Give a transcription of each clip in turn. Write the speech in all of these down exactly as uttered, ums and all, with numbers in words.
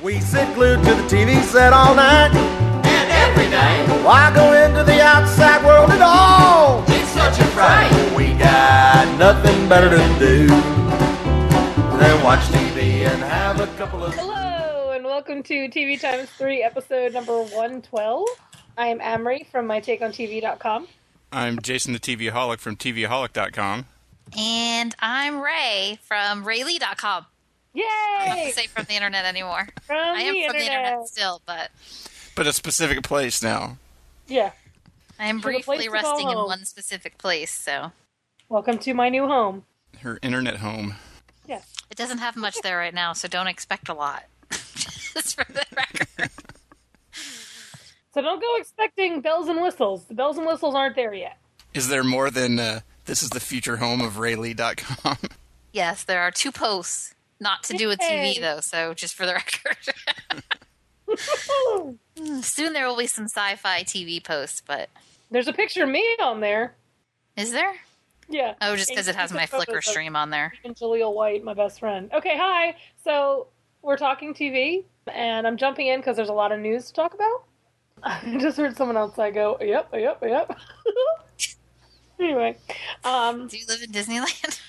We sit glued to the T V set all night and every day. Why go into the outside world at all? It's such a fright. We got nothing better to do than watch T V and have a couple of... Hello, and welcome to T V Times three, episode number one twelve. I am Amory from my take on T V dot com. I'm Jason the TVaholic from T V aholic dot com. And I'm Ray from Ray Lee dot com. Yay! I don't have to say from the internet anymore. From I am the from internet. the internet still, but... But a specific place now. Yeah. I am To the place briefly to resting go in home. one specific place, so... Welcome to my new home. Her internet home. Yes. It doesn't have much there right now, so don't expect a lot. Just for the record. So don't go expecting bells and whistles. The bells and whistles aren't there yet. Is there more than uh, this is the future home of Ray Lee dot com? Yes, there are two posts. Not to do with T Yay. V, though, so just for the record. Soon there will be some sci-fi T V posts, but... There's a picture of me on there. Is there? Yeah. Oh, just because it has my Flickr stream on there. And Jaleel White, my best friend. Okay, hi. So we're talking T V, and I'm jumping in because there's a lot of news to talk about. I just heard someone outside go, yep, yep, yep. Anyway. Um, Do you live in Disneyland?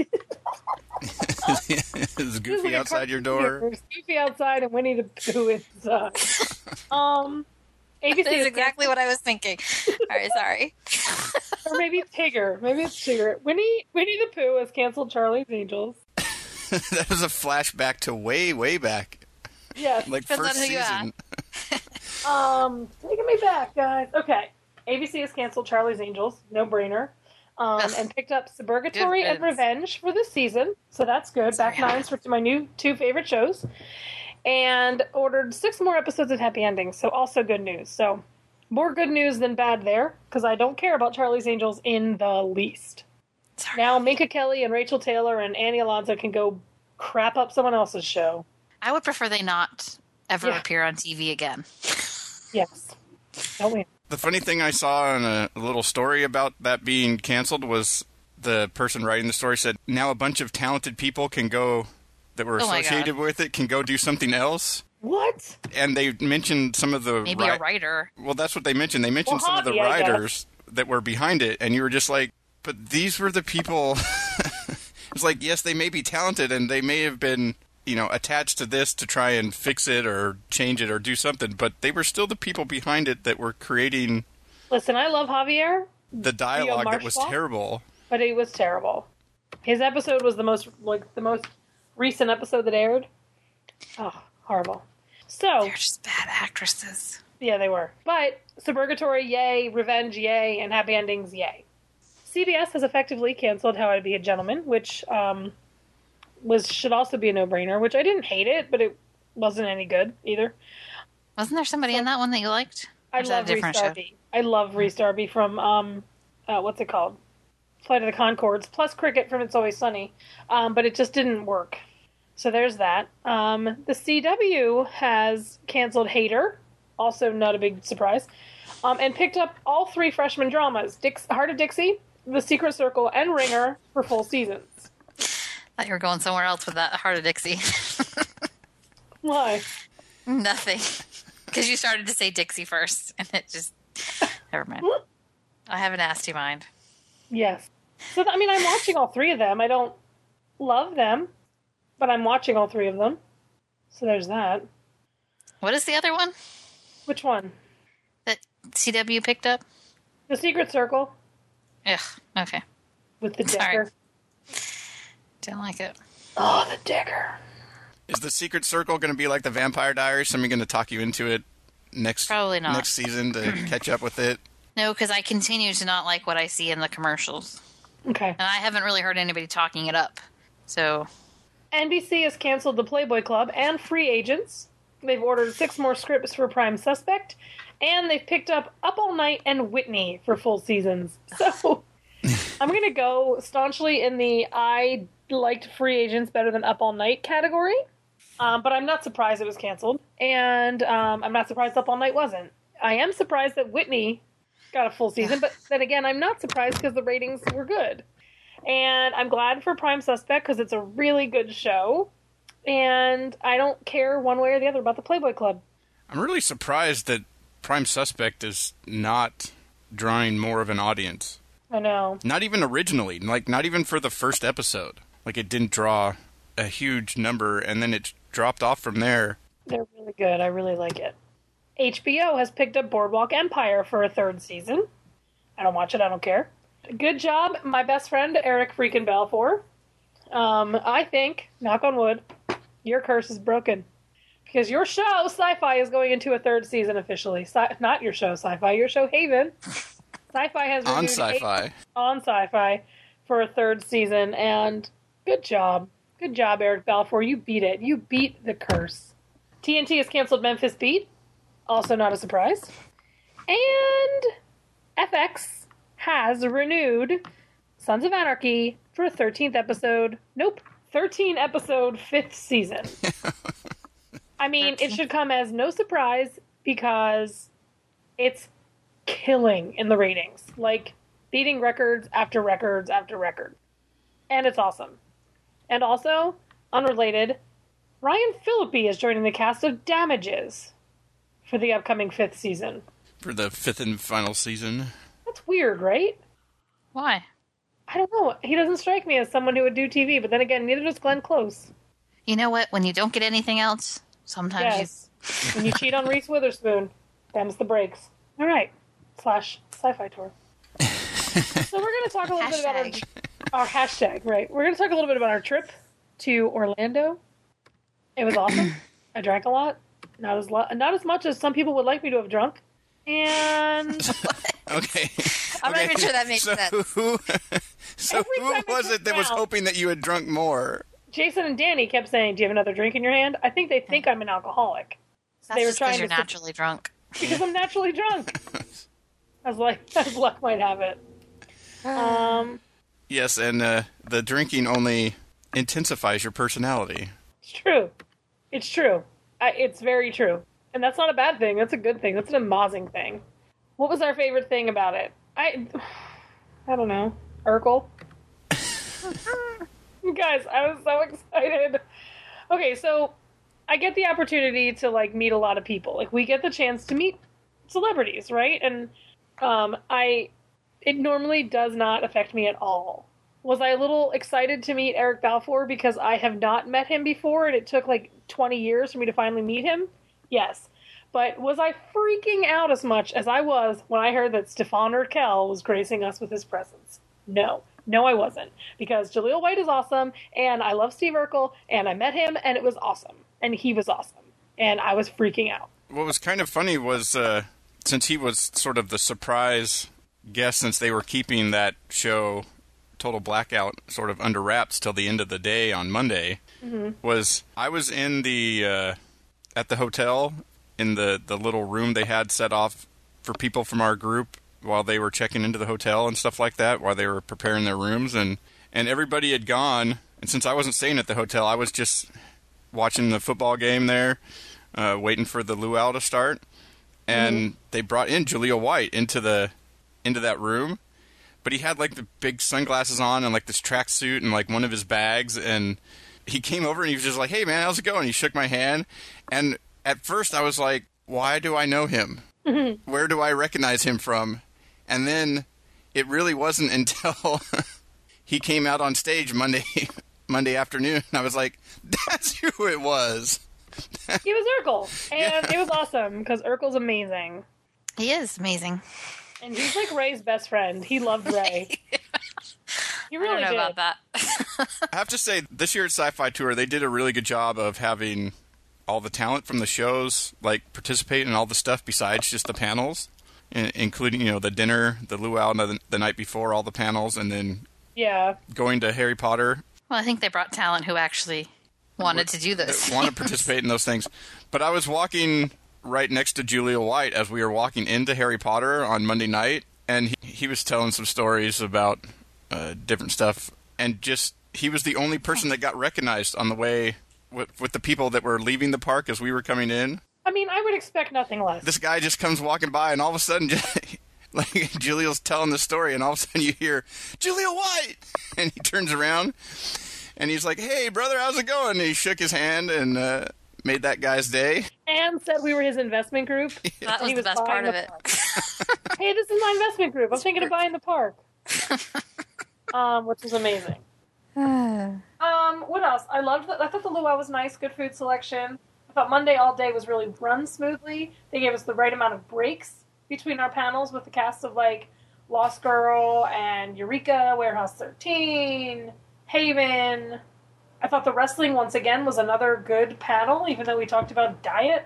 Is Goofy outside your door? There's Goofy outside and Winnie the Pooh inside. um, A B C That's is exactly what I was thinking. All right, sorry. Or maybe Tigger. Maybe it's Tigger. Winnie, Winnie the Pooh has canceled Charlie's Angels. That was a flashback to way, way back. Yes. Like Depends first on who you season. Um, taking me back, guys. Okay. A B C has canceled Charlie's Angels. No brainer. Um, Ugh. and picked up Suburgatory Good and riddance. Revenge for this season. So that's good. Sorry, Back nines for my new two favorite shows. And ordered six more episodes of Happy Endings. So also good news. So more good news than bad there. Because I don't care about Charlie's Angels in the least. Sorry. Now Minka Kelly and Rachel Taylor and Annie Alonso can go crap up someone else's show. I would prefer they not ever Yeah. appear on T V again. Yes. Don't we? The funny thing I saw in a little story about that being canceled was the person writing the story said, now a bunch of talented people can go, that were Oh my associated God. with it, can go do something else. What? And they mentioned some of the... Maybe ri- a writer. Well, that's what they mentioned. They mentioned Well, some of the hobby, I guess. writers that were behind it, and you were just like, but these were the people... It's like, yes, they may be talented, and they may have been, you know, attached to this to try and fix it or change it or do something, but they were still the people behind it that were creating Listen, I love Javier, the dialogue that was Marshall? terrible. but it was terrible. His episode was the most, like, the most recent episode that aired. Oh, horrible. So, They're just bad actresses. yeah, they were. But Suburgatory, yay. Revenge, yay. And Happy Endings, yay. C B S has effectively canceled How to Be a Gentleman, which um, was should also be a no-brainer, which I didn't hate it, but it wasn't any good either. Wasn't there somebody in that one that you liked? Or I is that love a Reese different show? Darby. I love Reese Darby from, um, uh, what's it called? Flight of the Conchords, plus Cricket from It's Always Sunny. Um, but it just didn't work. So there's that. Um, the C W has canceled Hater, also not a big surprise, um, and picked up all three freshman dramas, Dix- Heart of Dixie, The Secret Circle, and Ringer for full seasons. Thought you were going somewhere else with that Heart of Dixie. Why? Nothing. Because you started to say Dixie first, and it just... Never mind. I have a nasty mind. Yes. So, I mean, I'm watching all three of them. I don't love them, but I'm watching all three of them. So there's that. What is the other one Which one? that C W picked up? The Secret Circle Ugh, okay. with the Sorry. Decker. Didn't like it. Oh, the Decker. Is the Secret Circle going to be like the Vampire Diaries? Somebody going to talk you into it next Probably not. next season to catch up with it? No, because I continue to not like what I see in the commercials. Okay. And I haven't really heard anybody talking it up. So, N B C has canceled the Playboy Club and Free Agents. They've ordered six more scripts for Prime Suspect. And they've picked up Up All Night and Whitney for full seasons. So I'm going to go staunchly in the I liked Free Agents better than Up All Night category. Um, but I'm not surprised it was canceled. And um, I'm not surprised Up All Night wasn't. I am surprised that Whitney got a full season. But then again, I'm not surprised because the ratings were good. And I'm glad for Prime Suspect because it's a really good show. and I don't care one way or the other about the Playboy Club. I'm really surprised that Prime Suspect is not drawing more of an audience. I know. Not even originally, like not even for the first episode. Like it didn't draw a huge number, and then it dropped off from there. They're really good. I really like it. H B O has picked up Boardwalk Empire for a third season. I don't watch it. I don't care. Good job, my best friend, Eric freaking Balfour. Um, I think, knock on wood, your curse is broken. Because your show, Sci-Fi, is going into a third season officially. Sci- not your show, Sci-Fi, your show, Haven. Sci-Fi has renewed On Sci-Fi. Haven, on Sci-Fi for a third season, and good job. Good job, Eric Balfour. You beat it. You beat the curse. T N T has canceled Memphis Beat. Also not a surprise. And F X has renewed Sons of Anarchy for a thirteenth episode. Nope. thirteen episode fifth season. I mean, it should come as no surprise because it's killing in the ratings. Like, beating records after records after record. And it's awesome. And also, unrelated, Ryan Phillippe is joining the cast of Damages for the upcoming fifth season. For the fifth and final season. That's weird, right? Why? I don't know. He doesn't strike me as someone who would do T V, but then again, neither does Glenn Close. You know what? When you don't get anything else, sometimes Yes. When you cheat on Reese Witherspoon, them's the breaks. All right. Slash sci-fi tour. So we're going to talk a little bit about our, our hashtag, right? We're going to talk a little bit about our trip to Orlando. It was awesome. I drank a lot. Not as lo- not as much as some people would like me to have drunk. And Okay. I'm not okay. even sure that makes so sense. Who, so Every who time I was sit it that was down- hoping that you had drunk more? Jason and Danny kept saying, "Do you have another drink in your hand?" I think they think I'm an alcoholic. So That's they were just trying because you're to sit- naturally drunk. because I'm naturally drunk. As like as luck might have it. Um, Yes, and uh, the drinking only intensifies your personality. it's true. It's true. I, it's very true, and that's not a bad thing. That's a good thing. That's an amazing thing. What was our favorite thing about it? I, I don't know. Urkel. You guys, I was so excited. Okay, so I get the opportunity to like meet a lot of people. Like we get the chance to meet celebrities, right? And um, I, it normally does not affect me at all. Was I a little excited to meet Eric Balfour because I have not met him before and it took like twenty years for me to finally meet him? Yes. But was I freaking out as much as I was when I heard that Stefan Urkel was gracing us with his presence? No. No, I wasn't. Because Jaleel White is awesome, and I love Steve Urkel, and I met him, and it was awesome. And he was awesome. And I was freaking out. What was kind of funny was, uh, since he was sort of the surprise guest, since they were keeping that show, Total Blackout, sort of under wraps till the end of the day on Monday, mm-hmm. was I was in the, uh, at the hotel, in the, the little room they had set off for people from our group while they were checking into the hotel and stuff like that, while they were preparing their rooms, and, and everybody had gone, and since I wasn't staying at the hotel, I was just watching the football game there, uh, waiting for the luau to start, and mm-hmm. they brought in Jaleel White into the into that room, but he had like the big sunglasses on and like this tracksuit and like one of his bags, and he came over and he was just like, "Hey man, how's it going?" He shook my hand, and at first I was like, "Why do I know him? Mm-hmm. Where do I recognize him from?" And then it really wasn't until he came out on stage Monday Monday afternoon, and I was like, "That's who it was." He was Urkel, and yeah. It was awesome because Urkel's amazing. He is amazing. And he's like Ray's best friend. He loved Ray. He really I don't know did. about that. I have to say, this year at Sci-Fi Tour, they did a really good job of having all the talent from the shows like participate in all the stuff besides just the panels, including, you know, the dinner, the luau the, the night before, all the panels, and then yeah, going to Harry Potter. Well, I think they brought talent who actually wanted to do this. Want to participate in those things. But I was walking right next to Jaleel White as we were walking into Harry Potter on Monday night, and he, he was telling some stories about uh, different stuff, and just he was the only person that got recognized on the way with, with the people that were leaving the park as we were coming in. I mean, I would expect nothing less. This guy just comes walking by, and all of a sudden, just, like Jaleel's telling the story, and all of a sudden you hear, "Jaleel White!" And he turns around, And he's like, "Hey, brother, how's it going?" And he shook his hand and uh, made that guy's day. And said we were his investment group. That was He the best part buying of the it. park. Hey, this is my investment group. I'm thinking of buying the park. um, which is amazing. um, what else? I loved. The, I thought the luau was nice. Good food selection. I thought Monday all day was really run smoothly. They gave us the right amount of breaks between our panels with the cast of like Lost Girl and Eureka, Warehouse thirteen, Haven. I thought the wrestling once again was another good panel, even though we talked about diet.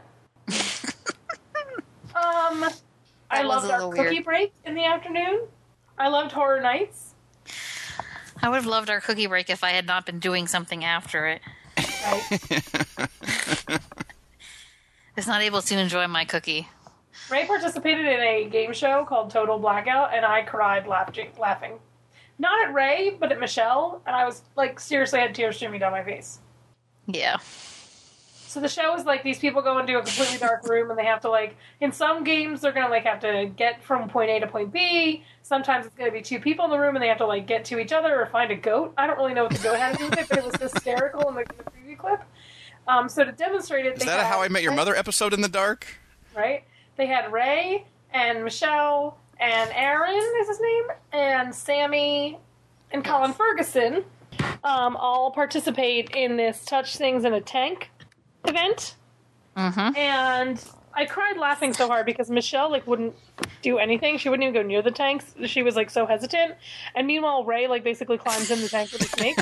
um, I was loved a our little cookie weird. break in the afternoon. I loved Horror Nights. I would have loved our cookie break if I had not been doing something after it. Right. I was not able to enjoy my cookie. Ray participated in a game show called Total Blackout, and I cried laughing. laughing. Not at Ray, but at Michelle, and I was, like, seriously had tears streaming down my face. Yeah. So the show is, like, these people go into a completely dark room, and they have to, like, in some games, they're gonna, like, have to get from point A to point B. Sometimes it's gonna be two people in the room, and they have to, like, get to each other or find a goat. I don't really know what the goat had to do with it, but it was hysterical in the, the preview clip. Um, so to demonstrate it, Is they that a had, How I Met Your Mother episode in the dark? Right? They had Ray and Michelle and Aaron is his name, and Sammy and Colin Ferguson um, all participate in this Touch Things in a Tank event. Mm-hmm. And I cried laughing so hard because Michelle like wouldn't do anything. She wouldn't even go near the tanks. She was like so hesitant. And meanwhile, Ray like basically climbs in the tank with a snake,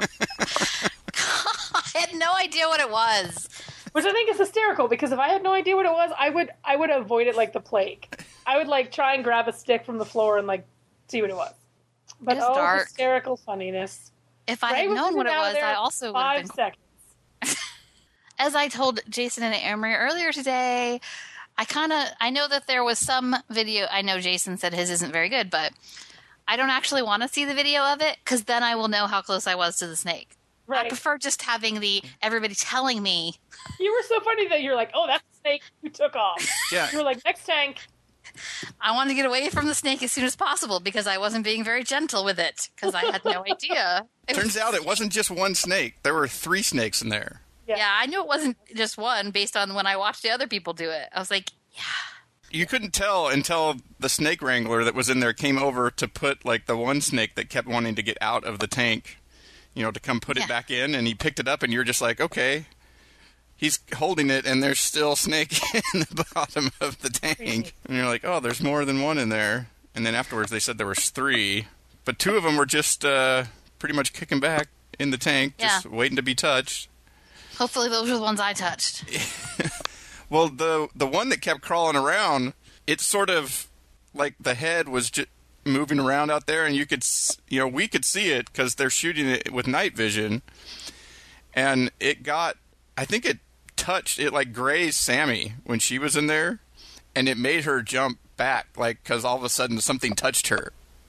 I had no idea what it was. which I think is hysterical because if I had no idea what it was, I would I would avoid it like the plague. I would like try and grab a stick from the floor and like see what it was. But It is oh, dark. hysterical funniness. If I Ray had was known what it out was, there I in also would have five been. seconds. As I told Jason and Emery earlier today, I kind of I know that there was some video. I know Jason said his isn't very good, but I don't actually want to see the video of it because then I will know how close I was to the snake. I Right. prefer just having the everybody telling me. You were so funny that you're like, oh, that's the snake you took off. Yeah. You were like, next tank. I wanted to get away from the snake as soon as possible because I wasn't being very gentle with it because I had no idea. It Turns was- out it wasn't just one snake. There were three snakes in there. Yeah, I knew it wasn't just one based on when I watched the other people do it. I was like, yeah. You couldn't tell until the snake wrangler that was in there came over to put like the one snake that kept wanting to get out of the tank, you know, to come put Yeah. it back in, and he picked it up, and you're just like, okay. He's holding it, and there's still snake in the bottom of the tank. And you're like, oh, there's more than one in there. And then afterwards they said there was three. But two of them were just uh, pretty much kicking back in the tank, just Yeah. waiting to be touched. Hopefully those were the ones I touched. Well, the the one that kept crawling around, it sort of, like the head was just moving around out there, and you could, s- you know, we could see it because they're shooting it with night vision. And it got, I think it touched, it like grazed Sammy when she was in there, and it made her jump back, like, because all of a sudden something touched her.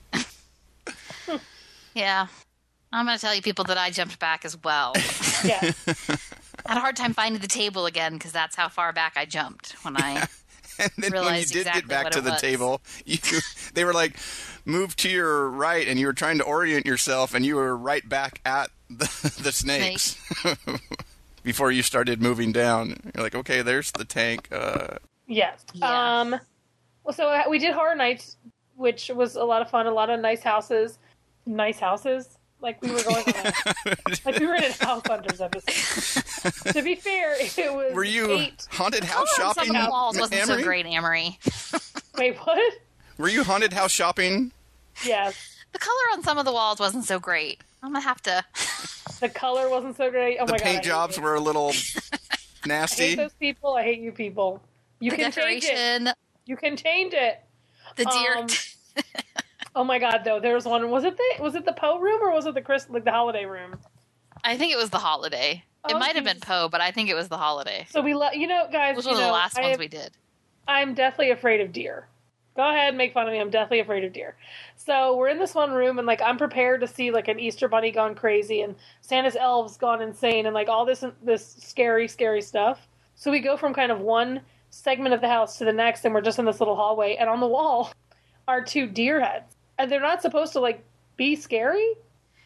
Yeah. I'm going to tell you people that I jumped back as well. Yeah. I had a hard time finding the table again because that's how far back I jumped when I. And then when you Realized did exactly get back what to it the was. table, you they were like, move to your right, and you were trying to orient yourself, and you were right back at the, the snakes before you started moving down. You're like, okay, there's the tank. Uh, Yes. Yeah. Um, well, so uh, we did Horror Nights, which was a lot of fun. A lot of nice houses. Nice houses. Like we were going on a, like we were in a House Hunters episode. To be fair, it was were you eight. haunted house Color on shopping, some of the walls wasn't Amory? so great, Amory. Wait, what? Were you haunted house shopping? Yes. The color on some of the walls wasn't so great. I'm going to have to. The color wasn't so great. Oh The my god. I paint hate jobs you. were a little I hate nasty. those people. I hate you people. You The can change it. decoration, You can change it. the deer. Um, Oh my god, though, there was one. Was it the was it the Poe room or was it the Chris like the holiday room? I think it was the holiday. It Oh, might have been Jesus. Poe, but I think it was the holiday. So we let you know, guys. Which you was know, the last I ones have- we did. I'm deathly afraid of deer. Go ahead, make fun of me. I'm deathly afraid of deer. So we're in this one room, and like I'm prepared to see like an Easter bunny gone crazy and Santa's elves gone insane, and like all this this scary, scary stuff. So we go from kind of one segment of the house to the next, and we're just in this little hallway, and on the wall are two deer heads, and they're not supposed to like be scary.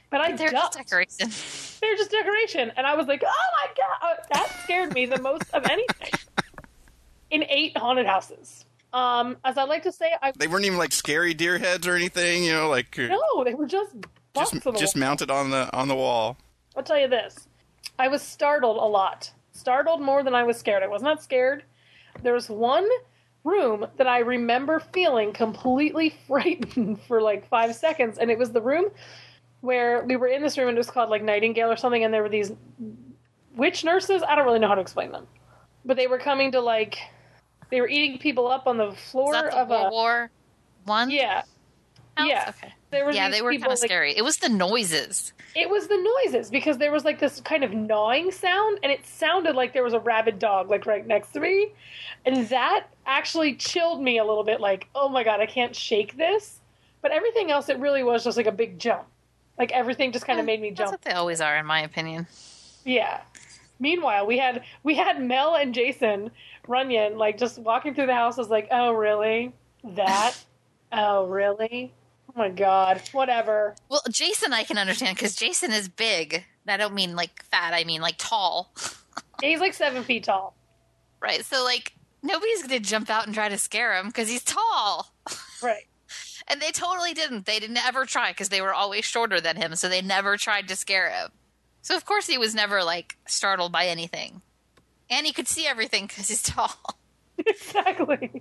But I They're ducked. just decoration. They're just decoration. And I was like, oh my God. That scared me the most of anything. In eight haunted houses. Um, as I like to say, I They weren't even like scary deer heads or anything, you know, like uh, no, they were just just boxable. just mounted on the on the wall. I'll tell you this. I was startled a lot. Startled more than I was scared. I was not scared. There was one room that I remember feeling completely frightened for like five seconds. And it was the room where we were in this room and it was called like Nightingale or something. And there were these witch nurses. I don't really know how to explain them. But they were coming to like, they were eating people up on the floor Is that the of World a... War One? Yeah. house? Yeah. Okay. There were Yeah, these they were people, kind of like- scary. It was the noises. It was the noises, because there was like this kind of gnawing sound, and it sounded like there was a rabid dog like right next to me. And that actually chilled me a little bit, like, oh my God, I can't shake this. But everything else, it really was just like a big jump. Like everything just kind of Yeah, made me That's jump. what they always are, in my opinion. Yeah. Meanwhile, we had we had Mel and Jason Runyon like just walking through the house. I was like, oh really? That? Oh really? Oh my God. Whatever. Well, Jason I can understand, because Jason is big. I don't mean like fat, I mean like tall. He's like seven feet tall. Right, so like nobody's going to jump out and try to scare him because he's tall. Right. And they totally didn't. They didn't ever try because they were always shorter than him, so they never tried to scare him. So of course he was never like startled by anything. And he could see everything because he's tall. Exactly.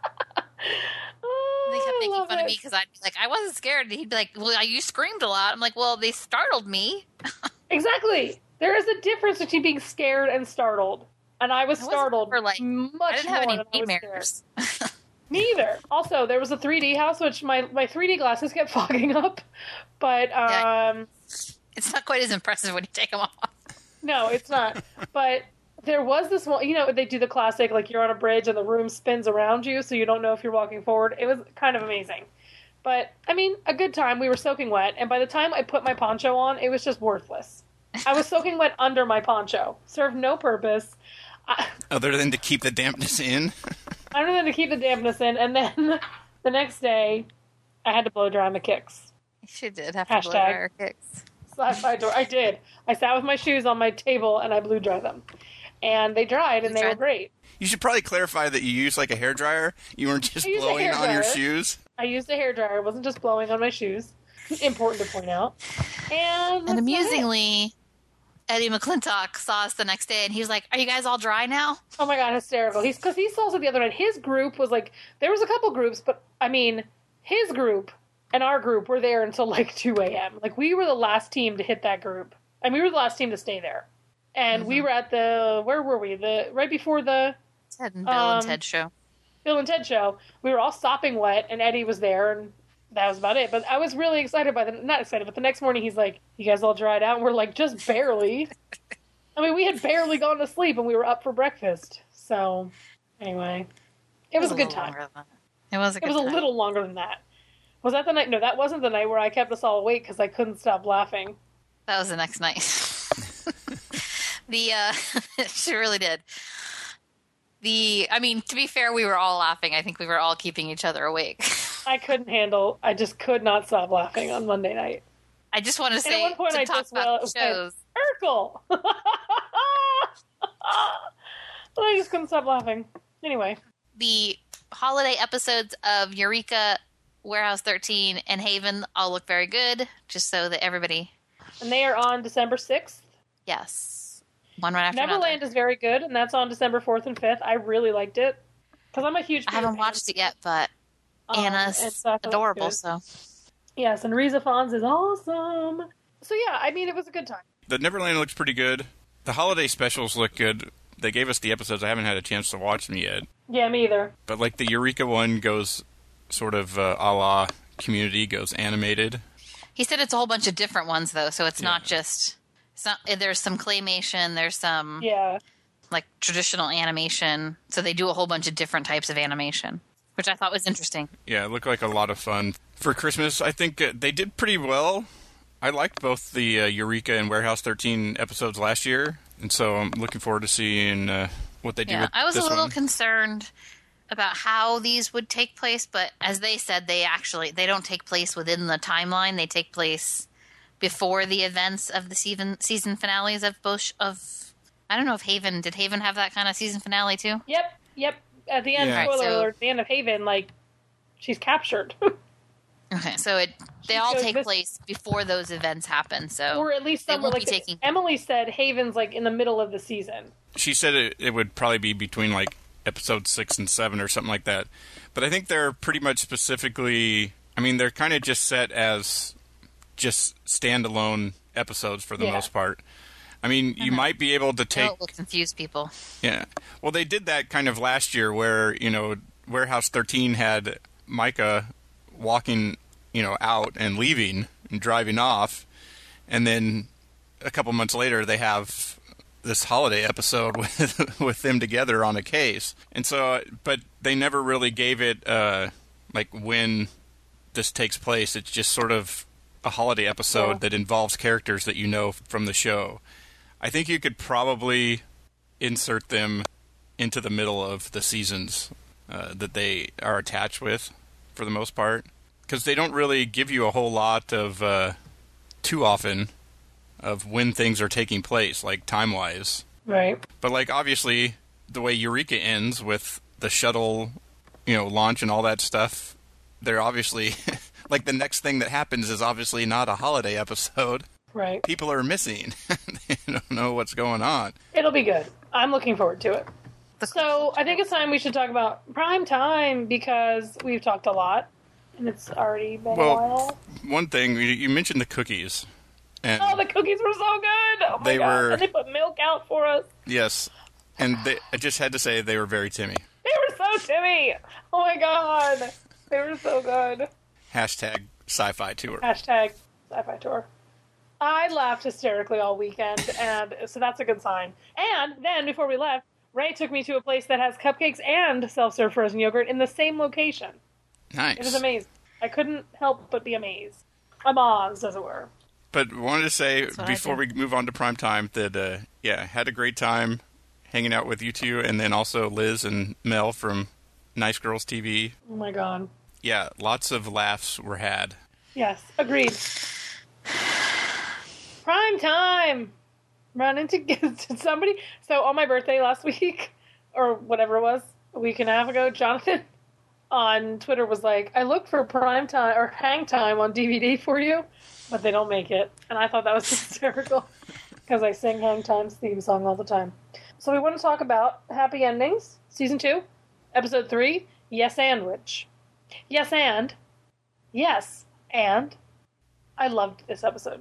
Oh, They kept I making love fun of it. me because I'd be like, I wasn't scared. And he'd be like, well, you screamed a lot. I'm like, well, they startled me. Exactly. There is a difference between being scared and startled. And I was I wasn't startled ever, like- much I didn't have more any than I was nightmares. scared. Neither. Also, there was a three D house, which my, my three D glasses kept fogging up. But, Yeah. um, It's not quite as impressive when you take them off. no, it's not. But there was this one, you know, they do the classic, like you're on a bridge and the room spins around you, so you don't know if you're walking forward. It was kind of amazing. But, I mean, a good time. We were soaking wet. And by the time I put my poncho on, it was just worthless. I was soaking wet under my poncho. Served no purpose. I, Other than to keep the dampness in. other than to keep the dampness in. And then the next day, I had to blow dry my kicks. She did have to blow Hashtag. dry her kicks. Slash my door. I did. I sat with my shoes on my table and I blew dry them. And they dried and Blew they were dried? great. You should probably clarify that you use like a hairdryer. You weren't just I use a blowing on your hairdryer. shoes. I used a hairdryer. It wasn't just blowing on my shoes. Important to point out. And, And that's about it. amusingly, Eddie McClintock saw us the next day, and he was like, "Are you guys all dry now?" Oh my God, hysterical. He's because he saw us the other night. His group was like, there was a couple groups, but I mean, his group and our group were there until like two a.m. Like we were the last team to hit that group. And we were the last team to stay there. And we were at the, where were we? The right before the Ted and Bill and Um, Ted show. Bill and Ted show. We were all sopping wet, and Eddie was there, and that was about it. But I was really excited by the, not excited, but the next morning he's like, you guys all dried out? And we're like, just barely. I mean, we had barely gone to sleep, and we were up for breakfast. So, anyway, it was a good little time. longer than that. It was a It good was a time. little longer than that. Was that the night? No, that wasn't the night where I kept us all awake because I couldn't stop laughing. That was the next night. the uh she really did. The I mean, to be fair, we were all laughing. I think we were all keeping each other awake. I couldn't handle. I just could not stop laughing on Monday night. I just want to at say one point to I talk just about well- the shows. Urkel. I just couldn't stop laughing. Anyway, The holiday episodes of Eureka, Warehouse thirteen, and Haven all look very good, just so that everybody, and they are on December sixth. yes, one right after Neverland another. is very good, and that's on December fourth and fifth. I really liked it because I'm a huge. I haven't watched it yet, but Um, and Anna's so I thought it was adorable, good. so Yes, and Riza Fons is awesome. So yeah, I mean, it was a good time. The Neverland looks pretty good. The holiday specials look good. They gave us the episodes. I haven't had a chance to watch them yet. Yeah, me either. But like the Eureka one goes sort of uh, a la Community, goes animated. he said it's a whole bunch of different ones though, so it's Yeah. not just. It's not, there's some claymation, there's some Yeah. like traditional animation, so they do a whole bunch of different types of animation, which I thought was interesting. Yeah, it looked like a lot of fun. For Christmas, I think uh, they did pretty well. I liked both the uh, Eureka and Warehouse thirteen episodes last year, and so I'm looking forward to seeing uh, what they do Yeah, with I was a this little one. concerned about how these would take place, but as they said, they actually they don't take place within the timeline. They take place before the events of the season season finales of both of. I don't know if Haven did Haven have that kind of season finale too. Yep, yep. At the end, Yeah. spoiler Right, so- alert, at the end of Haven, like she's captured, Okay, so it they all goes take this- place before those events happen. So or at least they somewhere won't like be taking. Emily said, Haven's like in the middle of the season. She said it, it would probably be between like episode six and seven or something like that. But I think they're pretty much specifically. I mean, they're kind of just set as just standalone episodes for the Yeah. most part. I mean, you might be able to take. It will confuse people. Yeah. Well, they did that kind of last year where, you know, Warehouse thirteen had Micah walking, you know, out and leaving and driving off. And then a couple months later, they have this holiday episode with with them together on a case. And so, but they never really gave it, uh, like, when this takes place. It's just sort of a holiday episode Yeah. that involves characters that you know from the show. I think you could probably insert them into the middle of the seasons uh, that they are attached with, for the most part, because they don't really give you a whole lot of uh, too often of when things are taking place, like time-wise. Right. But like obviously, the way Eureka ends with the shuttle, you know, launch and all that stuff, they're obviously like the next thing that happens is obviously not a holiday episode. Right. People are missing. They don't know what's going on. It'll be good. I'm looking forward to it. So I think it's time we should talk about prime time because we've talked a lot and it's already been Well, a while. one thing, you- you mentioned the cookies. And Oh, the cookies were so good! Oh my They god! were- And they put milk out for us. yes, and they, I just had to say they were very Timmy. They were so Timmy. Oh my god, they were so good. Hashtag sci-fi tour. Hashtag sci-fi tour. I laughed hysterically all weekend, and so that's a good sign. And then before we left, Ray took me to a place that has cupcakes and self-serve frozen yogurt in the same location. Nice. It was amazing. I couldn't help but be amazed. Amazed, as it were. But wanted to say what I before we did. move on to prime time that uh, yeah, had a great time hanging out with you two, and then also Liz and Mel from Nice Girls T V. Oh my god. Yeah, lots of laughs were had. Yes, agreed. Prime time. Run into did somebody. So on my birthday last week, or whatever it was, a week and a half ago, Jonathan on Twitter was like, "I looked for prime time or hang time on D V D for you, but they don't make it." And I thought that was hysterical because I sing Hang Time's theme song all the time. So we want to talk about Happy Endings, season two, episode three. Yes, and which? Yes, and yes, and I loved this episode.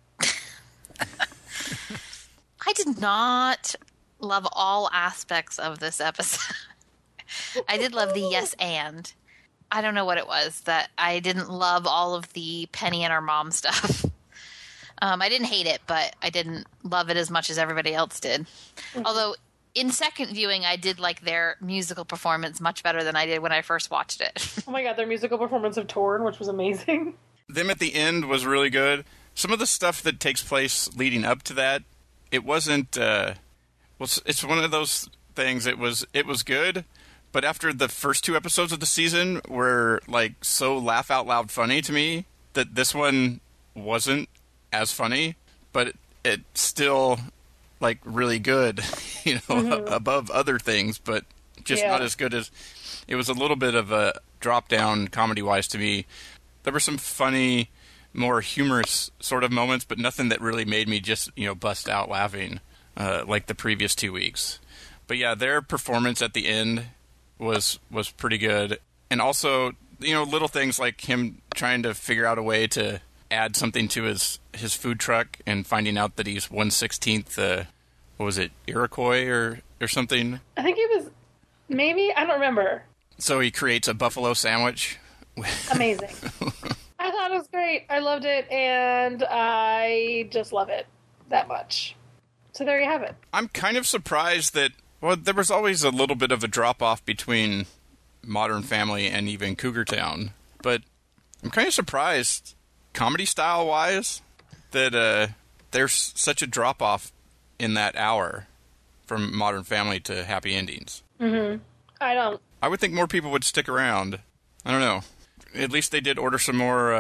I did not love all aspects of this episode. I did love the yes and. I don't know what it was that I didn't love all of the Penny and her mom stuff. Um, I didn't hate it, but I didn't love it as much as everybody else did. Mm-hmm. Although in second viewing, I did like their musical performance much better than I did when I first watched it. Oh my god, their musical performance of Torn, which was amazing. Them at the end was really good. Some of the stuff that takes place leading up to that, it wasn't. Uh, well, it's, it's one of those things. It was it was good, but after the first two episodes of the season were like so laugh out loud funny to me that this one wasn't as funny, but it, it's still like really good, you know, mm-hmm. above other things, but just yeah. not as good as. It was a little bit of a drop down comedy wise to me. There were some funny, more humorous sort of moments, but nothing that really made me just, you know, bust out laughing uh, like the previous two weeks. But yeah, their performance at the end was was pretty good. And also, you know, little things like him trying to figure out a way to add something to his, his food truck and finding out that he's one sixteenth, uh, what was it, Iroquois or, or something? I think it was, maybe, I don't remember. So he creates a buffalo sandwich. Amazing. I thought it was great. I loved it, and I just love it that much. So there you have it. I'm kind of surprised that, well, there was always a little bit of a drop-off between Modern Family and even Cougar Town, but I'm kind of surprised, comedy style-wise, that uh, there's such a drop-off in that hour from Modern Family to Happy Endings. Mm-hmm. I don't. I would think more people would stick around. I don't know. At least they did order some more uh,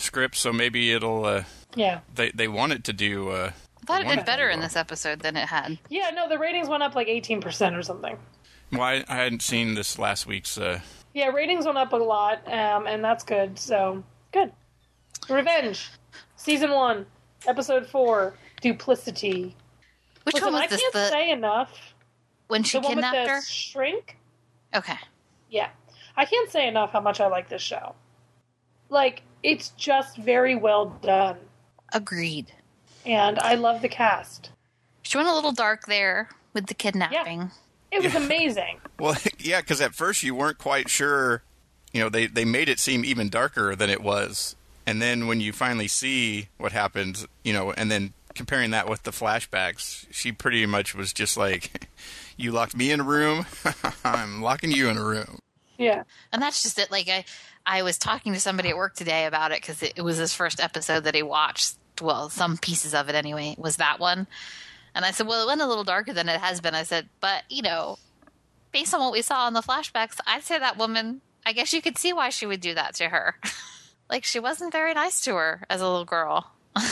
script, so maybe it'll. Uh, Yeah. they they want it to do. Uh, I thought it want did better to in do this episode than it had. Yeah, no, the ratings went up like eighteen percent or something. Well, I, I hadn't seen this last week's. Uh, Yeah, ratings went up a lot, um, and that's good. So, good. Revenge. Season one. Episode four. Duplicity. Which Listen, one was I this? can't The say enough. when she The one with kidnapped the her? shrink? Okay. Yeah. I can't say enough how much I like this show. Like, it's just very well done. Agreed. And I love the cast. She went a little dark there with the kidnapping. It was amazing. well, yeah, because at first you weren't quite sure. You know, they they made it seem even darker than it was, and then when you finally see what happened, you know, and then comparing that with the flashbacks, she pretty much was just like, "You locked me in a room, I'm locking you in a room." Yeah. And that's just it. Like, I, I was talking to somebody at work today about it because it, it was his first episode that he watched. Well, some pieces of it anyway, was that one. And I said, well, it went a little darker than it has been. I said, but, you know, based on what we saw in the flashbacks, I'd say that woman, I guess you could see why she would do that to her. Like, she wasn't very nice to her as a little girl.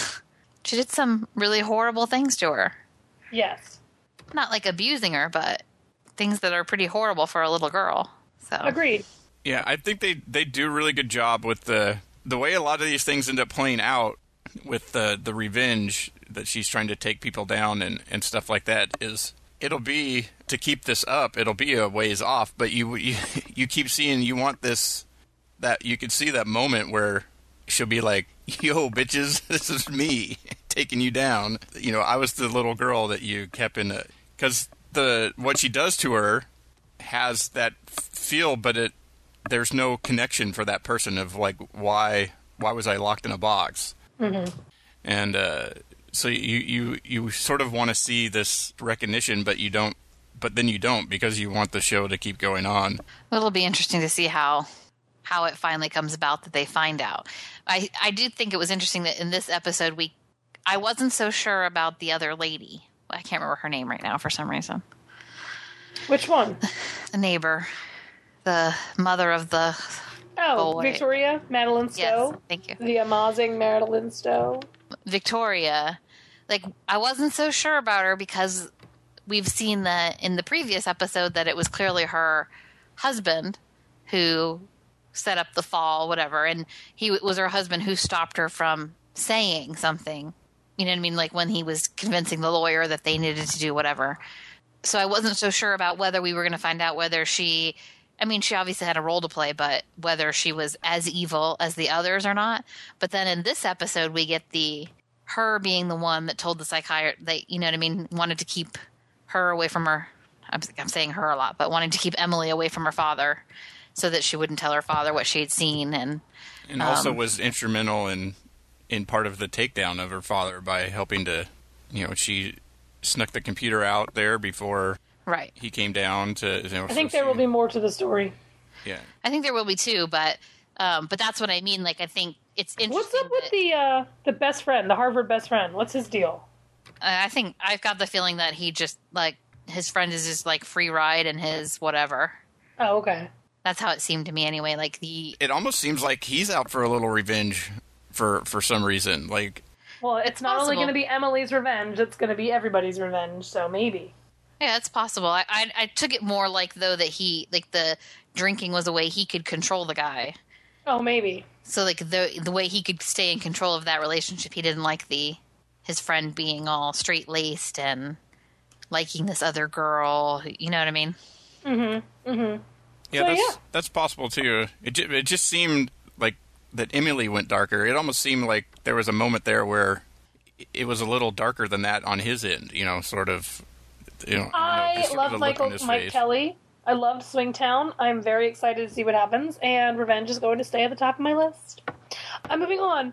She did some really horrible things to her. Yes. Not like abusing her, but things that are pretty horrible for a little girl. So Agreed. Yeah, I think they they do a really good job with the the way a lot of these things end up playing out with the the revenge that she's trying to take people down and, and stuff like that is it'll be to keep this up, it'll be a ways off, but you you, you keep seeing you want this that you can see that moment where she'll be like, yo bitches, this is me taking you down. You know, I was the little girl that you kept in a, because the what she does to her has that feel, but it there's no connection for that person of like why why was I locked in a box? Mm-hmm. And uh, so you you you sort of want to see this recognition, but you don't. But then you don't because you want the show to keep going on. it'll be interesting to see how how it finally comes about that they find out. I I do think it was interesting that in this episode we I wasn't so sure about the other lady. I can't remember her name right now for some reason. Which one? The neighbor, the mother of the Oh, Boy. Victoria, Madeline yes, Stowe. thank you. The amazing Madeline Stowe. Victoria, like I wasn't so sure about her because we've seen that in the previous episode that it was clearly her husband who set up the fall, whatever, and he it was her husband who stopped her from saying something. You know what I mean? Like when he was convincing the lawyer that they needed to do whatever. So I wasn't so sure about whether we were going to find out whether she. I mean, she obviously had a role to play, but whether she was as evil as the others or not. But then in this episode, we get the her being the one that told the psychiatrist that, you know what I mean, wanted to keep her away from her. I'm, I'm saying her a lot, but wanting to keep Emily away from her father so that she wouldn't tell her father what she had seen. And And also Um, was instrumental in in part of the takedown of her father by helping to, you know, she snuck the computer out there before right. he came down to. You know, I think so there she- will be more to the story. Yeah. I think there will be too, but um, but that's what I mean. Like, I think it's interesting. What's up with that- the uh, the best friend, the Harvard best friend? What's his deal? I think I've got the feeling that he just, like, his friend is just, like, free ride and his whatever. Oh, okay. That's how it seemed to me anyway. Like, the... It almost seems like he's out for a little revenge for for some reason. Like, Well, it's not only possible. going to be Emily's revenge; it's going to be everybody's revenge. So maybe. Yeah, it's possible. I, I I took it more like, though, that he, like, the drinking was a way he could control the guy. Oh, maybe. So, like, the the way he could stay in control of that relationship, he didn't like the his friend being all straight-laced and liking this other girl. You know what I mean? Mm-hmm. Mm-hmm. yeah, So, that's yeah. that's possible too. It ju- it just seemed like that Emily went darker. It almost seemed like there was a moment there where it was a little darker than that on his end. You know, sort of. You know, I just love the look Michael on his Mike face. Kelly. I loved Swingtown. I'm very excited to see what happens, and Revenge is going to stay at the top of my list. I'm moving on.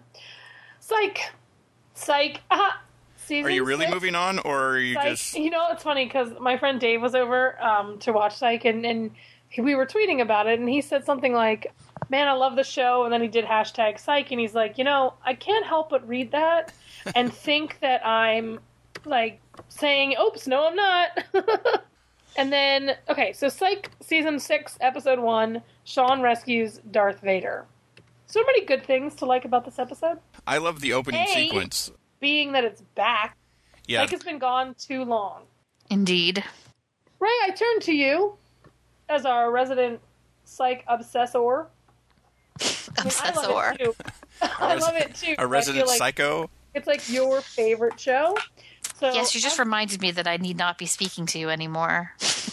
Psych. Psych. Aha. Season Are you really six. moving on, or are you Psych. just? You know, it's funny because my friend Dave was over um, to watch Psych, and, and we were tweeting about it, and he said something like, man, I love the show, and then he did hashtag Psych, and he's like, you know, I can't help but read that and think that I'm, like, saying, oops, no, I'm not. And then, okay, so Psych Season six, Episode one, Sean rescues Darth Vader. So many good things to like about this episode. I love the opening A, sequence. Being that it's back. Yeah. Like it's been gone too long. Indeed. Ray, I turn to you as our resident psych obsessor. I mean, I love it too. I love it too. A resident I feel like psycho. It's like your favorite show. So Yes, you just I'm- reminded me that I need not be speaking to you anymore.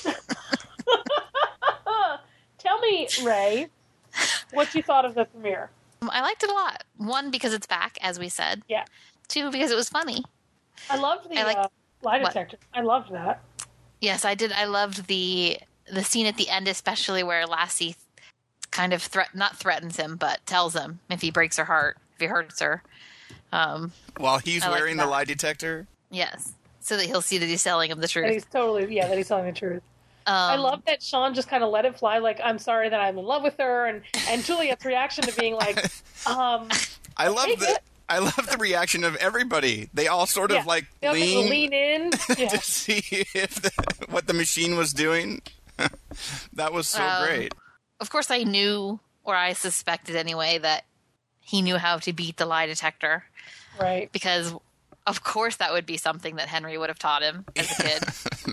Tell me, Ray, what you thought of the premiere. I liked it a lot. One, because it's back, as we said. Yeah. Two, because it was funny. I loved the I like- uh, lie what? detector. I loved that. Yes, I did. I loved the the scene at the end, especially where Lassie kind of threat not threatens him, but tells him if he breaks her heart, if he hurts her. Um, While he's I like wearing the that. lie detector. yes, so that he'll see that he's telling him the That truth. he's totally, yeah, that he's telling the truth. Um, I love that Sean just kind of let it fly, like, I'm sorry that I'm in love with her, and, and Juliet's reaction to being like, um, I love take the it. I love the reaction of everybody. They all sort of yeah. like They all lean, lean in. Yeah. to see if the, what the machine was doing. That was so Um, great. Of course, I knew, or I suspected anyway, that he knew how to beat the lie detector Right. because, of course, that would be something that Henry would have taught him as a kid.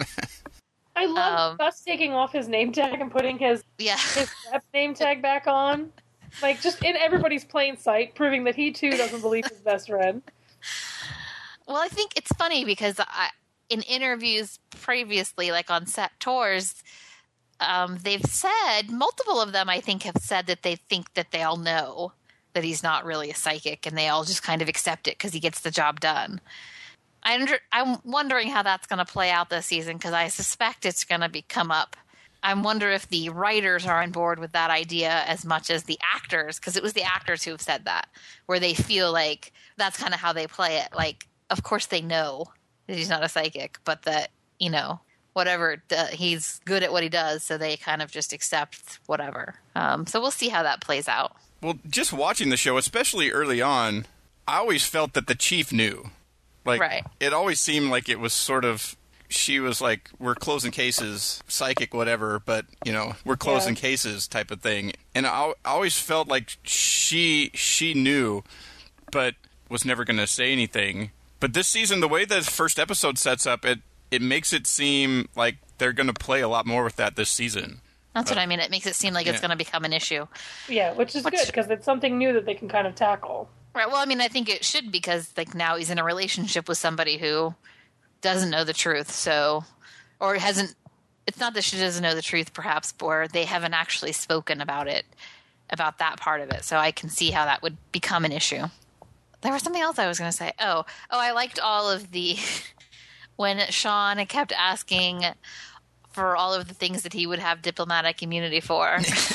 I love Um, Gus taking off his name tag and putting his, Yeah. his rep name tag back on. Like, just in everybody's plain sight, proving that he, too, doesn't believe his best friend. Well, I think it's funny because I, in interviews previously, like on set tours, um, they've said, multiple of them, I think, have said that they think that they all know that he's not really a psychic and they all just kind of accept it because he gets the job done. I under, I'm wondering how that's going to play out this season because I suspect it's going to be come up. I wonder if the writers are on board with that idea as much as the actors, because it was the actors who have said that, where they feel like that's kind of how they play it. Like, of course they know that he's not a psychic, but that, you know, whatever, uh, he's good at what he does, so they kind of just accept whatever. Um, so we'll see how that plays out. Well, just watching the show, especially early on, I always felt that the chief knew. Like, Right. it always seemed like it was sort of, she was like, we're closing cases, psychic, whatever, but, you know, we're closing Yeah. cases type of thing. And I, I always felt like she she knew, but was never going to say anything. But this season, the way the first episode sets up, it, it makes it seem like they're going to play a lot more with that this season. That's what I mean. It makes it seem like it's yeah. going to become an issue. Yeah, which is Which- good, because it's something new that they can kind of tackle. Right. Well, I mean, I think it should because like now he's in a relationship with somebody who doesn't know the truth. So, or hasn't. It's not that she doesn't know the truth, perhaps, or they haven't actually spoken about it, about that part of it. So I can see how that would become an issue. There was something else I was going to say. Oh, oh, I liked all of the when Sean kept asking for all of the things that he would have diplomatic immunity for.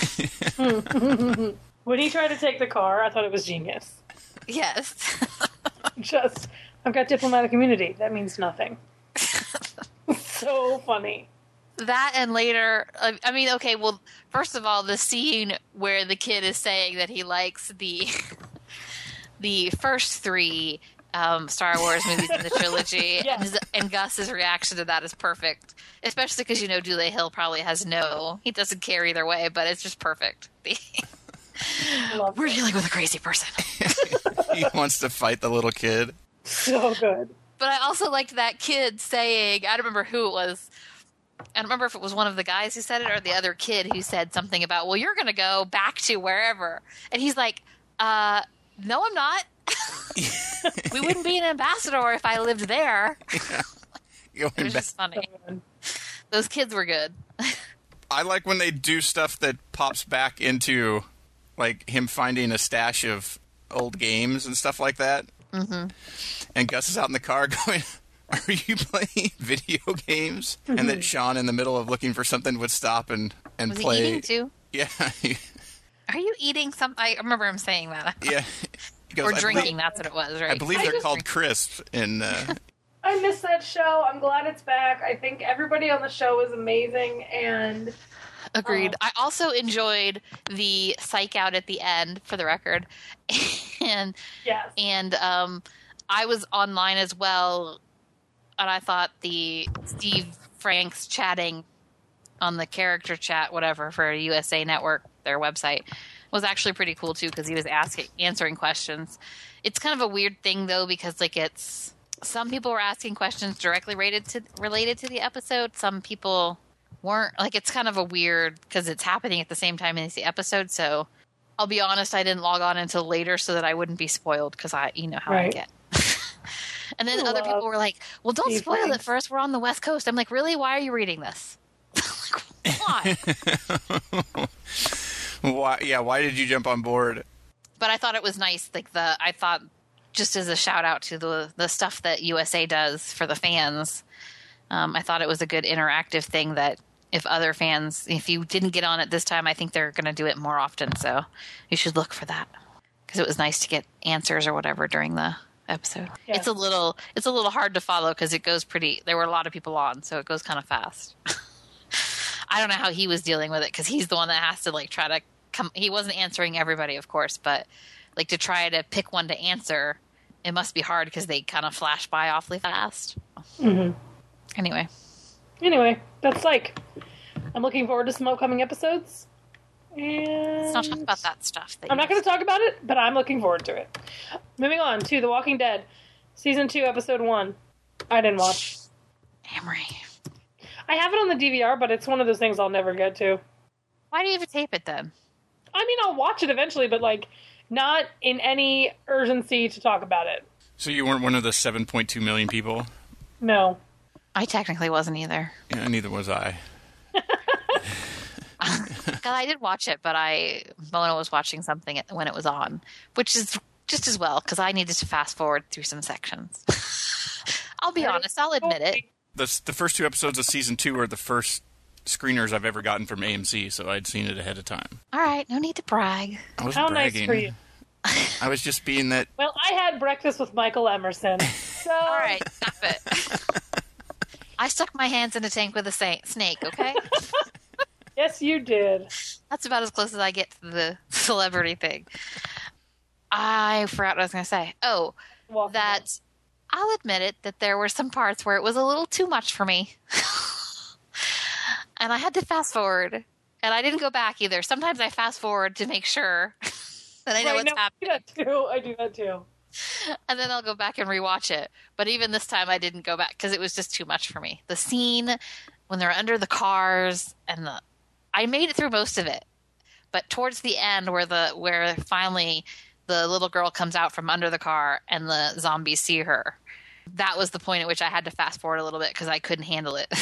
When he tried to take the car, I thought it was genius. Yes. Just, I've got diplomatic immunity. That means nothing. So funny. That and later, uh, I mean, okay, well, first of all, the scene where the kid is saying that he likes the the first three um, Star Wars movies in the trilogy, Yeah. and, his- and Gus's reaction to that is perfect, especially because, you know, Dule Hill probably has no, he doesn't care either way, but it's just perfect. Love We're it. dealing with a crazy person. He wants to fight the little kid. So good. But I also liked that kid saying, I don't remember who it was. I don't remember if it was one of the guys who said it or the other kid who said something about, well, you're going to go back to wherever. And he's like, uh, no, I'm not. We wouldn't be an ambassador if I lived there. Going It was back. just funny. So good. Those kids were good. I like when they do stuff that pops back into, like, him finding a stash of old games and stuff like that. Mm-hmm. And Gus is out in the car going, are you playing video games? And that Sean, in the middle of looking for something, would stop and, and Was play. he eating too? Yeah. Are you eating some? I remember him saying that. Yeah. He goes, Or "I drinking, believe- that's what it was, right? I believe I they're just- called crisps. In, uh, I miss that show. I'm glad it's back. I think everybody on the show is amazing, and Agreed. Um, I also enjoyed the psych out at the end, for the record. and yes. and um, I was online as well, and I thought the Steve Franks chatting on the character chat, whatever, for U S A Network, their website, was actually pretty cool too because he was asking, answering questions. It's kind of a weird thing though because like it's some people were asking questions directly related to related to the episode. Some people weren't. Like it's kind of a weird because it's happening at the same time as the episode. So I'll be honest, I didn't log on until later so that I wouldn't be spoiled because I, you know how Right. I get. And then I other love people were like, "Well, don't Steve spoil it Frank. for us. We're on the West Coast." I'm like, "Really? Why are you reading this? Like, why?" Why? Yeah. Why did you jump on board? But I thought it was nice. Like the, I thought just as a shout out to the the stuff that U S A does for the fans. Um, I thought it was a good interactive thing that if other fans, if you didn't get on it this time, I think they're going to do it more often. So you should look for that because it was nice to get answers or whatever during the episode. Yeah. It's a little, it's a little hard to follow because it goes pretty. There were a lot of people on, so it goes kind of fast. I don't know how he was dealing with it because he's the one that has to like try to come. He wasn't answering everybody, of course, but like to try to pick one to answer, it must be hard because they kind of flash by awfully fast. Mm-hmm. Anyway, Anyway, that's like. I'm looking forward to some upcoming episodes. And let's not talk about that stuff. That I'm you not going to talk about it, but I'm looking forward to it. Moving on to The Walking Dead, Season two, Episode one. I didn't watch. Amory, I have it on the D V R, but it's one of those things I'll never get to. why do you even tape it then? I mean, I'll watch it eventually, but, like, not in any urgency to talk about it. So you weren't one of the seven point two million people? No. I technically wasn't either. Yeah, neither was I. Because I did watch it, but I Mona was watching something at- when it was on, which is just as well because I needed to fast forward through some sections. I'll be honest, I'll admit it. The, the first two episodes of season two are the first screeners I've ever gotten from A M C, so I'd seen it ahead of time. All right, no need to brag. I was How bragging. nice for you. I was just being that. Well, I had breakfast with Michael Emerson. So, All right, stop it. I stuck my hands in a tank with a sa- snake, okay? yes, you did. That's about as close as I get to the celebrity thing. I forgot what I was going to say. Oh, Walking that I'll admit it, that there were some parts where it was a little too much for me. And I had to fast forward. And I didn't go back either. Sometimes I fast forward to make sure that I know Right, what's no, happening. I do that too. I do that too. And then I'll go back and rewatch it. But even this time I didn't go back because it was just too much for me. The scene when they're under the cars and the I made it through most of it. But towards the end where the where finally the little girl comes out from under the car and the zombies see her, that was the point at which I had to fast forward a little bit because I couldn't handle it.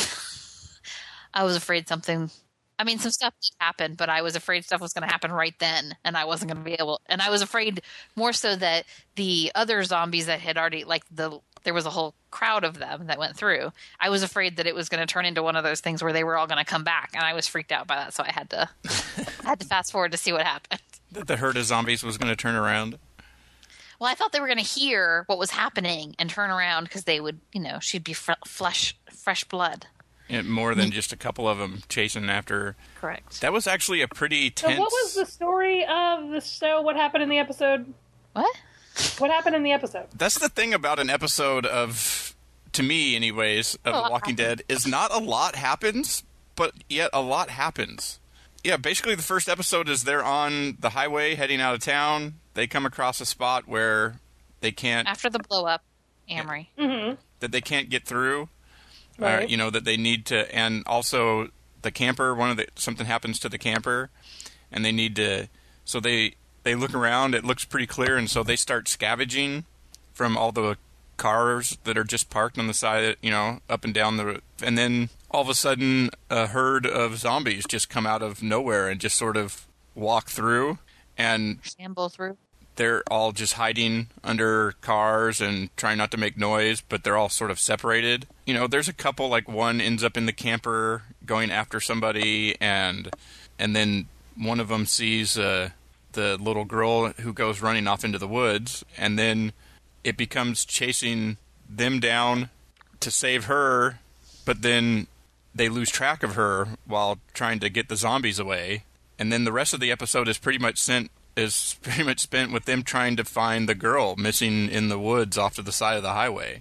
I was afraid something I mean, some stuff did happen, but I was afraid stuff was going to happen right then, and I wasn't going to be able. And I was afraid more so that the other zombies that had already, like the, there was a whole crowd of them that went through. I was afraid that it was going to turn into one of those things where they were all going to come back, and I was freaked out by that. So I had to, I had to fast forward to see what happened. That the herd of zombies was going to turn around. Well, I thought they were going to hear what was happening and turn around because they would, you know, she'd be fr- flesh, fresh blood. And more than just a couple of them chasing after. Correct. That was actually a pretty So, tense. what was the story of the show? What happened in the episode? What? What happened in the episode? That's the thing about an episode of, to me anyways, of Oh, The Walking Dead, is not a lot happens, but yet a lot happens. Yeah, basically the first episode is they're on the highway heading out of town. They come across a spot where they can't, After the blow up, Amory. Mm-hmm. that they can't get through. Uh, Right. you know, that they need to, and also the camper, one of the, something happens to the camper, and they need to, so they, they look around, it looks pretty clear, and so they start scavenging from all the cars that are just parked on the side, you know, up and down the, and then all of a sudden a herd of zombies just come out of nowhere and just sort of walk through, and Shamble through. they're all just hiding under cars and trying not to make noise, but they're all sort of separated. You know, there's a couple, like one ends up in the camper going after somebody, and and then one of them sees uh, the little girl who goes running off into the woods, and then it becomes chasing them down to save her, but then they lose track of her while trying to get the zombies away. And then the rest of the episode is pretty much sent is pretty much spent with them trying to find the girl missing in the woods off to the side of the highway.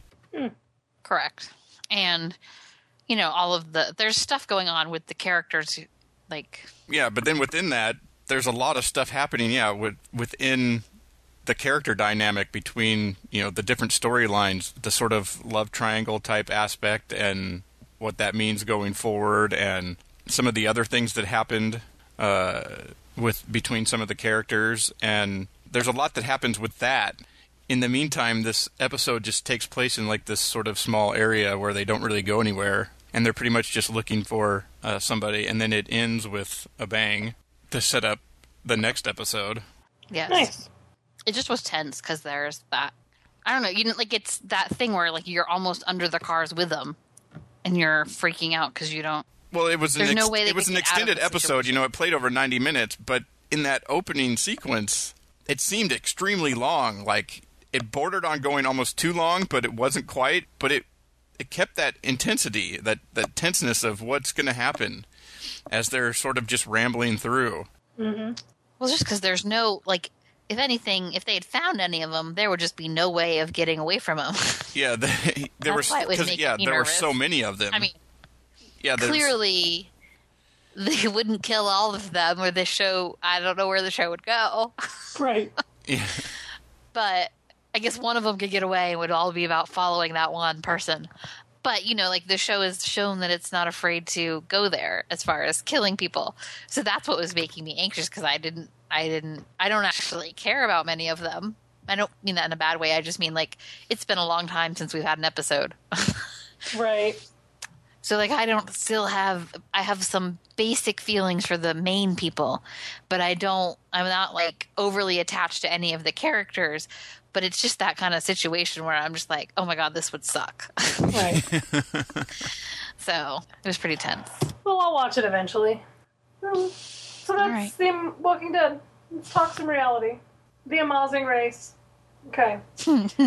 Correct. And, you know, all of the, there's stuff going on with the characters, like, Yeah, but then within that, there's a lot of stuff happening, yeah, with, within the character dynamic between, you know, the different storylines, the sort of love triangle type aspect and what that means going forward, and some of the other things that happened uh, with between some of the characters. And there's a lot that happens with that. In the meantime, this episode just takes place in like this sort of small area where they don't really go anywhere, and they're pretty much just looking for uh, somebody, and then it ends with a bang to set up the next episode. Yes. Nice. It just was tense because there's that. I don't know. You know, like it's that thing where like you're almost under the cars with them, and you're freaking out because you don't. Well, it was an There's ex- no way they it was could an get out of extended the episode. situation. You know, it played over ninety minutes, but in that opening sequence, it seemed extremely long. Like it bordered on going almost too long, but it wasn't quite. But it it kept that intensity, that that tenseness of what's going to happen as they're sort of just rambling through. Mm-hmm. Well, just because there's no like. If anything, if they had found any of them, there would just be no way of getting away from them. Yeah, they, there That's were why it would because make yeah, me there nervous. were so many of them. I mean, yeah, there's- clearly they wouldn't kill all of them, or the show. I don't know where the show would go. Right. Yeah. But I guess one of them could get away and would all be about following that one person. But, you know, like the show has shown that it's not afraid to go there as far as killing people. So that's what was making me anxious because I didn't, I didn't, I don't actually care about many of them. I don't mean that in a bad way. I just mean like it's been a long time since we've had an episode. Right. So like I don't still have, I have some basic feelings for the main people, but I don't, I'm not like overly attached to any of the characters. But it's just that kind of situation where I'm just like, oh my God, this would suck. Right. So it was pretty tense. Well, I'll watch it eventually. Um, so that's right. the Walking Dead. Let's talk some reality. The Amazing Race. Okay. so, so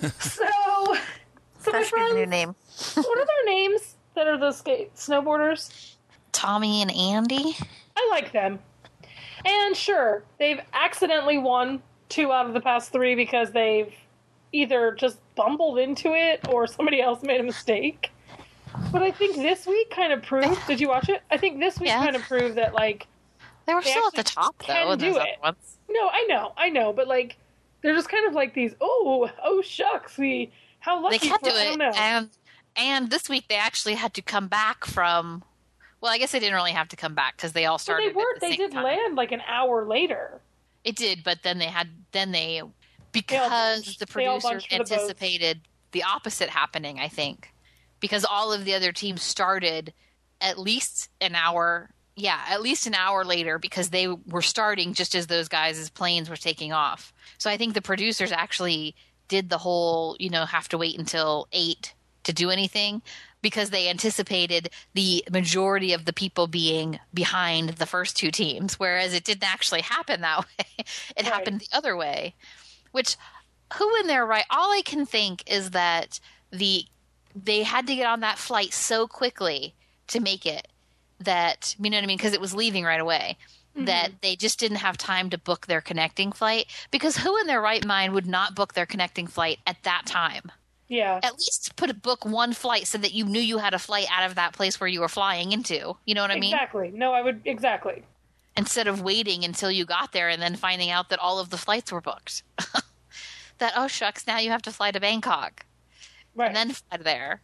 my That's a new friends, name. what are their names that are the skate snowboarders? Tommy and Andy. I like them. And sure, they've accidentally won two out of the past three because they've either just bumbled into it or somebody else made a mistake. But I think this week kind of proved. Did you watch it? I think this week Yeah. kind of proved that, like, They were They still at the actually top can though. and do those it. other ones. no, I know, I know, but like, they're just kind of like these. Oh, oh shucks, we how lucky. They kept for, to I don't it, know. and and this week they actually had to come back from. Well, I guess they didn't really have to come back because they all But started. they at were. the They same did time. land like an hour later. It did, but then they had then they all because bunched- the they all producers bunched for the boats. anticipated the opposite happening. I think because all of the other teams started at least an hour. Yeah, at least an hour later because they were starting just as those guys' planes were taking off. So I think the producers actually did the whole, you know, have to wait until eight to do anything because they anticipated the majority of the people being behind the first two teams, whereas it didn't actually happen that way. It Right. happened the other way, which who in their right? All I can think is that the they had to get on that flight so quickly to make it that, you know what I mean? Because it was leaving right away. That they just didn't have time to book their connecting flight because who in their right mind would not book their connecting flight at that time? Yeah. At least put a book one flight so that you knew you had a flight out of that place where you were flying into. You know what I mean? Exactly. No, I would exactly. Instead of waiting until you got there and then finding out that all of the flights were booked. That, oh shucks, now you have to fly to Bangkok Right. and then fly there.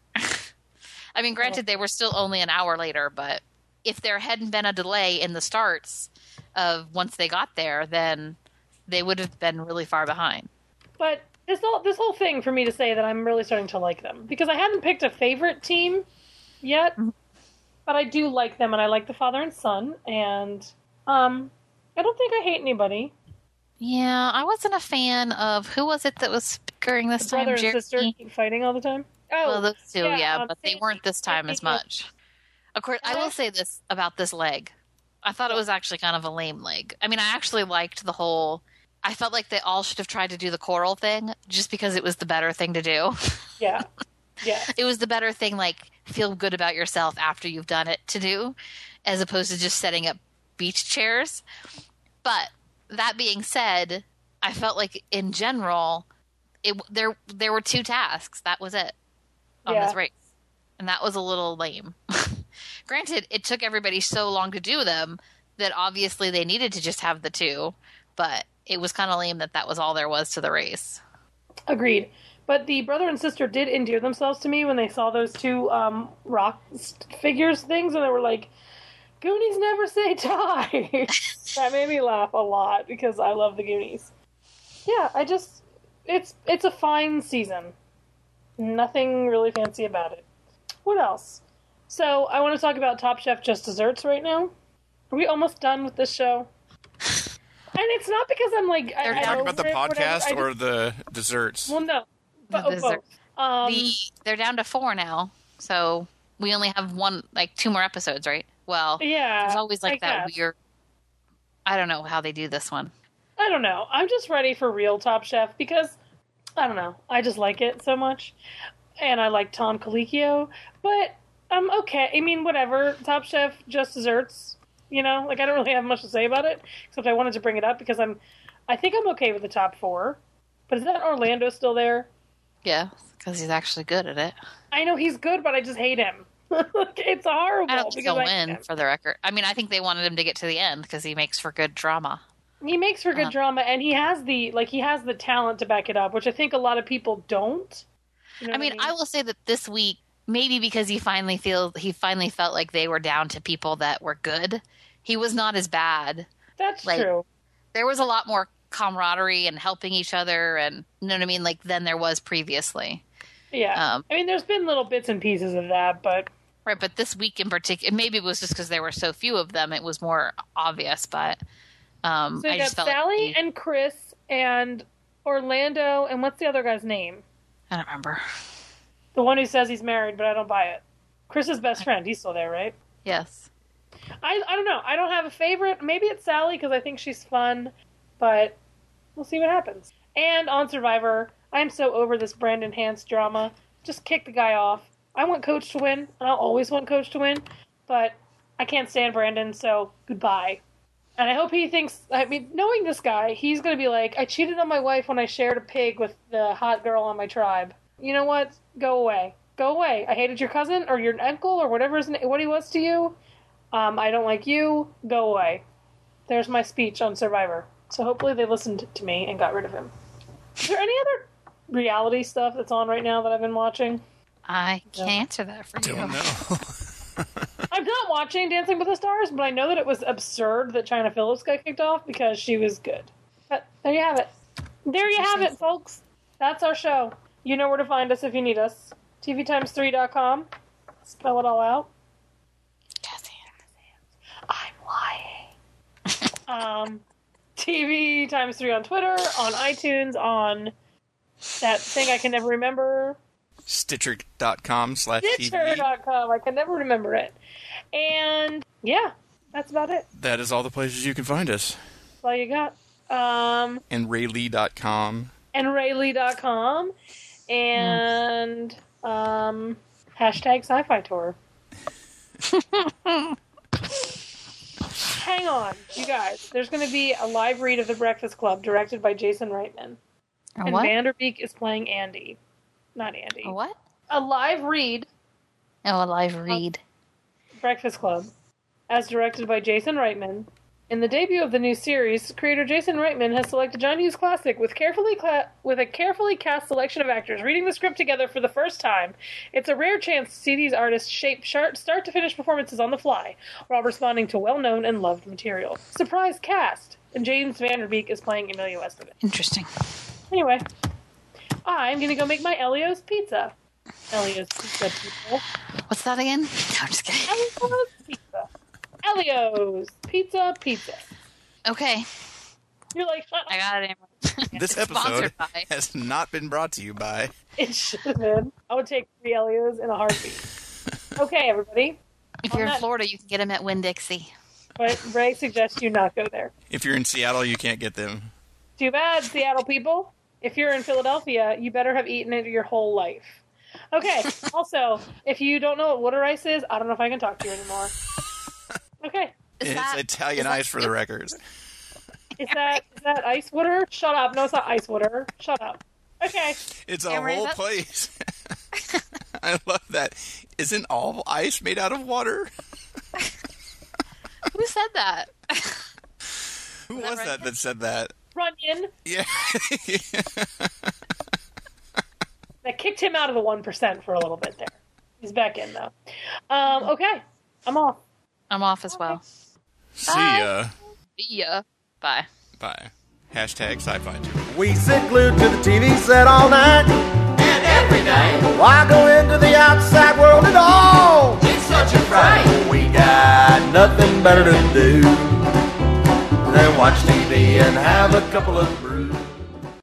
I mean, granted, they were still only an hour later, but if there hadn't been a delay in the starts of once they got there, then they would have been really far behind. But this whole this whole thing for me to say that I'm really starting to like them because I hadn't picked a favorite team yet, but I do like them and I like the father and son and um I don't think I hate anybody. Yeah, I wasn't a fan of who was it that was bickering this time? Brother and Jeremy? sister keep fighting all the time. Oh, Well, those two, yeah, yeah, um, but they Sandy- weren't this time as Sandy- much. Of course, I will say this about this leg. I thought it was actually kind of a lame leg. I mean, I actually liked the whole. I felt like they all should have tried to do the choral thing just because it was the better thing to do. yeah, yeah, It was the better thing, like, feel good about yourself after you've done it to do, as opposed to just setting up beach chairs. But that being said, I felt like in general, it there there were two tasks. That was it on Yeah. this race, and that was a little lame. Granted, it took everybody so long to do them that obviously they needed to just have the two, but it was kind of lame that that was all there was to the race. Agreed. But the brother and sister did endear themselves to me when they saw those two um, rock figures things, and they were like, Goonies never say die. That made me laugh a lot because I love the Goonies. Yeah, I just, it's it's a fine season. Nothing really fancy about it. What else? So, I want to talk about Top Chef Just Desserts right now. Are we almost done with this show? And it's not because I'm like... Are you talking about the it, podcast just, or the desserts? Well, no. But, The oh, both. Um, the, they're down to four now, so we only have one, like two more episodes, right? Well, yeah, there's always like I that guess. weird... I don't know how they do this one. I don't know. I'm just ready for real Top Chef because, I don't know, I just like it so much. And I like Tom Colicchio. But I'm okay. I mean, whatever. Top Chef Just Desserts. You know, like I don't really have much to say about it, except I wanted to bring it up because I'm, I think I'm okay with the top four. But is that Orlando still there? Yeah, because he's actually good at it. I know he's good, but I just hate him. It's horrible. I don't think because he'll I win, hate him. for the record. I mean, I think they wanted him to get to the end because he makes for good drama. He makes for good Uh-huh. drama, and he has the like he has the talent to back it up, which I think a lot of people don't. You know I what mean, I will say that this week, maybe because he finally feels he finally felt like they were down to people that were good, he was not as bad. That's like, true. There was a lot more camaraderie and helping each other, and you know what I mean, like than there was previously. Yeah. Um, I mean, there's been little bits and pieces of that, but Right, but this week in particular, maybe it was just because there were so few of them, it was more obvious. But um, so you I got just felt Sally like he, and Chris and Orlando, and what's the other guy's name? I don't remember. The one who says he's married, but I don't buy it. Chris's best friend. He's still there, right? Yes. I I don't know. I don't have a favorite. Maybe it's Sally because I think she's fun, but we'll see what happens. And on Survivor, I'm so over this Brandon Hance drama. Just kick the guy off. I want Coach to win, and I'll always want Coach to win, but I can't stand Brandon, so goodbye. And I hope he thinks, I mean, knowing this guy, he's going to be like, I cheated on my wife when I shared a pig with the hot girl on my tribe. You know what? Go away. Go away. I hated your cousin or your uncle or whatever his na- what he was to you. Um, I don't like you. Go away. There's my speech on Survivor. So hopefully they listened to me and got rid of him. Is there any other reality stuff that's on right now that I've been watching? I can't answer that for you. Don't know. I'm not watching Dancing with the Stars, but I know that it was absurd that China Phillips got kicked off because she was good. But there you have it. There you have it, folks. That's our show. You know where to find us if you need us. T V times three dot com. Spell it all out. I'm lying. um, T V times three on Twitter, on iTunes, on that thing I can never remember. Stitcher.com slash TV. Stitcher dot com. I can never remember it. And yeah, that's about it. That is all the places you can find us. That's all you got. Um, And Raylee dot com. and Raylee dot com. And um, hashtag sci-fi tour. Hang on, you guys. There's going to be a live read of The Breakfast Club directed by Jason Reitman. A And what? Vanderbeek is playing Andy. Not Andy. A what? A live read, Oh, a live read. Breakfast Club, as directed by Jason Reitman. In the debut of the new series, creator Jason Reitman has selected John Hughes Classic with carefully cla- with a carefully cast selection of actors reading the script together for the first time. It's a rare chance to see these artists shape sharp, start-to-finish performances on the fly, while responding to well-known and loved material. Surprise cast! And James Vanderbeek is playing Emilio Estevez. Interesting. Anyway, I'm going to go make my Elio's pizza. Elio's pizza, people. What's that again? No, I'm just kidding. Elio's pizza. Elio's pizza, pizza. Okay, You're like, shut I up. got it. This episode Sponsored by. has not been brought to you by... It should have been. I would take three Elio's in a heartbeat. Okay, everybody. If On you're in that- Florida, you can get them at Winn-Dixie. But Ray suggests you not go there. If you're in Seattle, you can't get them. Too bad, Seattle people. If you're in Philadelphia, you better have eaten it your whole life. Okay, also, if you don't know what water ice is, I don't know if I can talk to you anymore. Okay. Is It's that, Italian is that- ice for the record. Is that is that ice water? Shut up. No, it's not ice water. Shut up. Okay. It's a Cameron, whole that- place. I love that. Isn't all ice made out of water? Who said that? Who was right? that that said that? Runyon. Yeah. That kicked him out of the one percent for a little bit there. He's back in, though. Um, okay. I'm off. I'm off as well. See ya. See ya. Bye. Bye. Hashtag sci-fi two. We sit glued to the T V set all night. And every day, Why go into the outside world at all? it's such a fright. We got nothing better to do than watch T V and have a couple of brews.